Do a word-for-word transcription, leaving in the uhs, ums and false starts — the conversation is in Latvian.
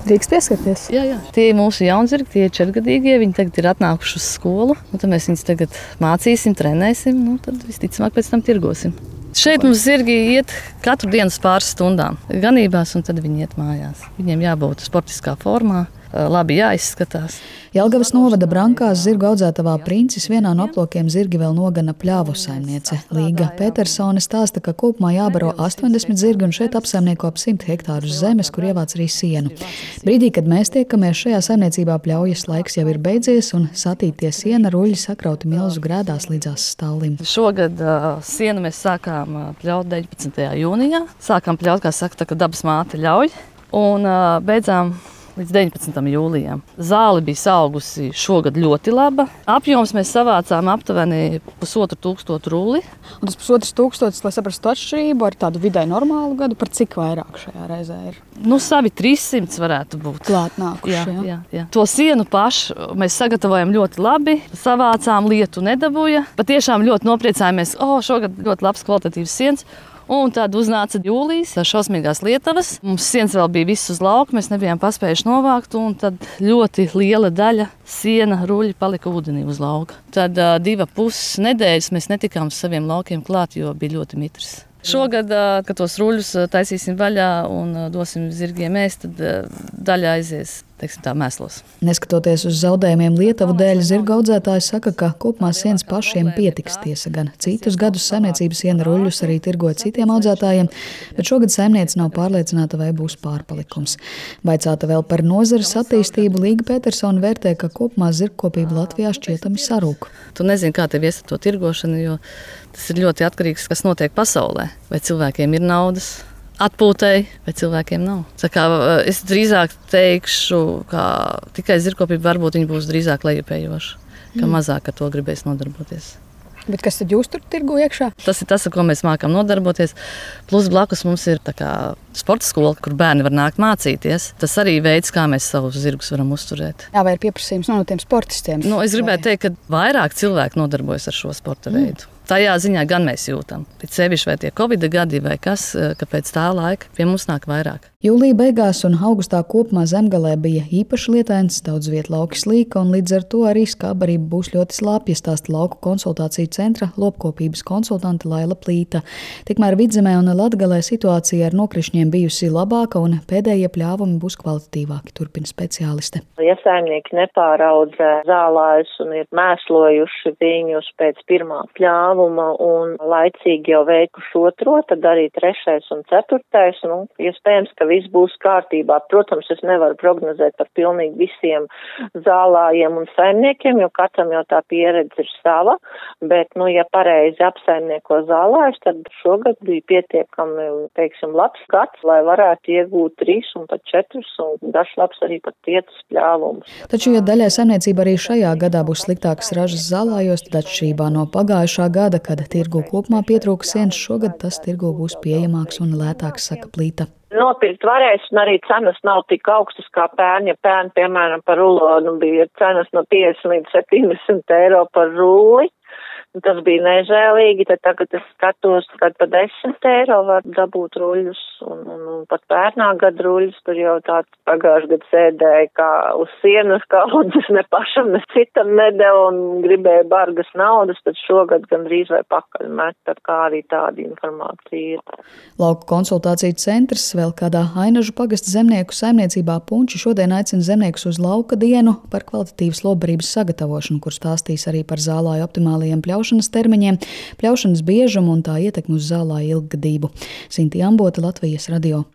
Drīkst pieskarties? Jā, jā. Tie ir mūsu jaunzirgi, tie ir četrgadīgie. Viņi tagad ir atnākuši uz skolu. Nu, tad mēs viņus tagad mācīsim, trenēsim. Nu, tad visticamāk pēc tam tirgosim. Šeit mums zirgi iet katru dienu pāris stundām ganībās, un tad viņi iet mājās. Viņiem jābūt sportiskā formā, labi jāizskatās. Jelgavas novada Brankās zirgu audzētavā Princis vienā no aplokiem zirgi vēl nogana pļāvu saimniece. Līga Petersone stāsta, ka kopumā jābaro astoņdesmit zirgi un šeit apsaimnieko ap simt hektārus zemes, kur ievāc arī sienu. Brīdī, kad mēs tiekamies, šajā saimniecībā pļaujas laiks jau ir beidzies un satītie siena ruļļi sakrauti milzu grēdās līdzās stallim. Šogad uh, sienu mēs sākām uh, pļaut deviņpadsmitajā jūnijā. Sākām pļaut, kā saka, tā, ka dabas māte ļauj, un uh, beidzām līdz deviņpadsmitajam jūlijam. Zāle bija saugusi šogad ļoti laba. Apjoms mēs savācām aptuveni pusotru tūkstotu rulli. Un tas pusotrs tūkstotis, lai saprastu atšķirību ar tādu vidēji normālu gadu, par cik vairāk šajā reizē ir? Nu, savi trīssimts varētu būt. Klāt nākuši, jā, jā. jā, jā. To sienu pašu mēs sagatavojam ļoti labi. Savācām, lietu nedabūja. Patiešām ļoti nopriecājāmies. O, šogad ļoti labs kvalitatīvs siens. Un tad uznāca jūlijas, šausmīgās lietavas. Mums siens vēl bija viss uz lauka, mēs nebijām paspējuši novākt, un tad ļoti liela daļa siena ruļļi palika ūdenī uz lauka. Tad uh, diva puses nedēļas mēs netikām uz saviem laukiem klāt, jo bija ļoti mitrs. Šogad, kad tos ruļļus taisīsim vaļā un dosim zirgiem ēst, tad daļa aizies, teiksim tā, mēslos. Neskatoties uz zaudējumiem lietuvu dēļ, zirgu audzētāji saka, ka kopumā sienas pašiem pietiks. Tiesa gan citus gadus saimniecības siena ruļļus arī tirgoja citiem audzētājiem, bet šogad saimniece nav pārliecināta, vai būs pārpalikums. Vaicāta vēl par nozares attīstību, Līga Petersone vērtē, ka kopumā zirgkopība Latvijā šķietami sarūk. Tu nezini, kā tev ies ar to tirgošanu, jo tas ir ļoti atkarīgs, kas notiek pasaulē. Vai cilvēkiem ir naudas atpūtai, vai cilvēkiem nav. Tā kā es drīzāk teikšu, ka tikai zirgkopība varbūt viņa būs drīzāk lejupējoša, ka mm. mazāk ar to gribēs nodarboties. Bet kas tad jūs tur tirgu iekšā? Tas ir tas, ar ko mēs mākam nodarboties. Plus blakus mums ir tā kā sporta skola, kur bērni var nākt mācīties. Tas arī veids, kā mēs savus zirgus varam uzturēt. Jā, vai ir pieprasījums no tiem sportistiem? Nu, es gribētu vai... teikt, ka vairāk cilvēku nodarbojas ar šo sporta veidu. Mm. Tajā ziņā gan mēs jūtam. Pēc sevišķi vai tie Covid gadi vai kas, ka pēc tā laika pie mums nāk vairāk. Jūlija beigās un augustā kopumā Zemgalē bija īpaši lietains, daudz viet lauki slīka un līdz ar to arī skābarība būs ļoti slāpja, stāsta lauku konsultāciju centra lopkopības konsultante Laila Plīta. Tikmēr Vidzemē un Latgalē situācija ar nokrišņiem bijusi labāka un pēdējie pļāvumi būs kvalitatīvāki, turpina speciāliste. Ja saimnieki nepāraudzē zālājus un ir mēslojuši viņus pēc pirmā pļāvuma un laicīgi jau veikuši otro, tad arī trešais un ceturtais, nu, iespējams, ka viss būs kārtībā. Protams, es nevaru prognozēt par pilnīgi visiem zālājiem un saimniekiem, jo katram jau tā pieredze ir sava, bet, nu, ja pareizi apsaimnieko zālājus, tad šogad bija pietiekami, teiksim, labs gads, lai varētu iegūt trīs un pat četrus un dažs labs arī pat piecus pļāvumus. Taču, ja daļai saimniecība arī šajā gadā būs sliktākas ražas zālājos, tad atšķirībā no pagājušā gada, kad tirgu kopumā pietrūka sienas, šogad tas tirgu būs pieejamāks un lētāks, saka Plīta. Nopirkt varēs, un arī cenas nav tik augstas kā pērni. Ja pērni, piemēram, par rulonu bija cenas no piecdesmit līdz septiņdesmit eiro par rulli. Tas bija nežēlīgi, tad tagad es skatos, kad pa desmit eiro var dabūt ruļļus, un, un, un pat pērnā gada ruļļus, tur jau tāds pagājuši gadu sēdēja kā uz sienas kaudzes, ne pašam, ne citam nedeva un gribēja bargas naudas, tad šogad gan drīz vai pakaļ met, tad kā arī tāda informācija ir. Lauku konsultāciju centrs vēl kādā Ainažu pagasta zemnieku saimniecībā Punči šodien aicina zemniekus uz lauka dienu par kvalitatīvas lopbarības sagatavošanu, kur stāstīs arī par zālāju optimālajiem pļaušanas termiņiem, pļaušanas biežumu un tā ietekmi uz zālāju ilggadību. Sintīna Ambota, Latvijas radio.